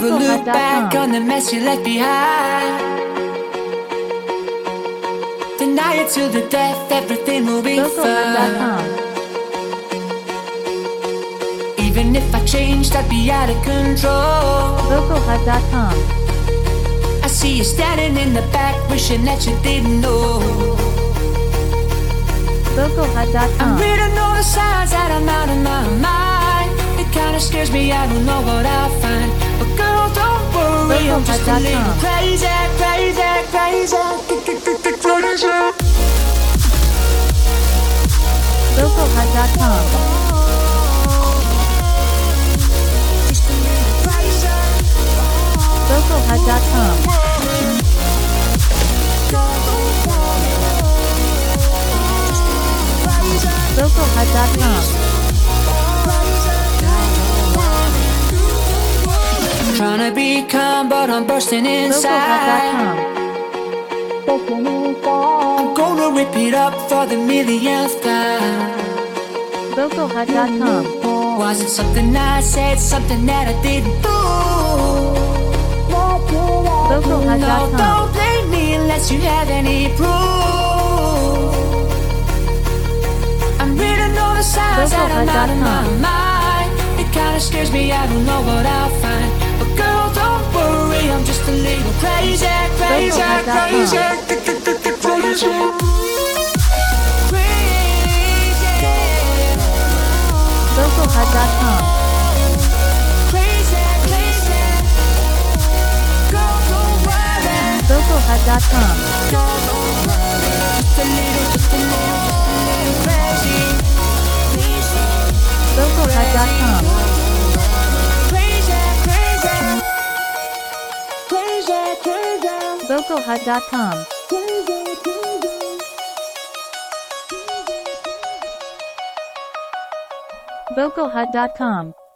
Never look back on the mess you left behind. Deny it till the death, everything will be fine. Even if I changed, I'd be out of control. Vocalhub.com. I see you standing in the back, wishing that you didn't know. Vocalhub.com. I'm reading all the signs that I'm out of my mind. It kinda scares me, I don't know what I'll find. But girl, don't worry, I'm just a little crazy, crazy, crazy, crazy. Vocalhub.com. Vocalhub.com. Vocalhub.com. Trying to be calm, but I'm bursting inside. I'm gonna rip it up for the millionth time. Vocalhub.com. Was it something I said, something that I didn't do? No, Vocalhub.com. don't blame me unless you have any proof. I'm reading all the signs that I'm out of my mind. It kinda scares me, I don't know what I'll find. But girl, don't worry, I'm just a little crazy, crazy, crazy, crazy. Vocalhub.com. Crazy, crazy. Girl, don't worry. Vocalhub.com. Girl, don't worry. Just a little crazy. Vocalhub.com. Crazy, crazy. Crazy, crazy. Vocalhub.com. Vocalhub.com.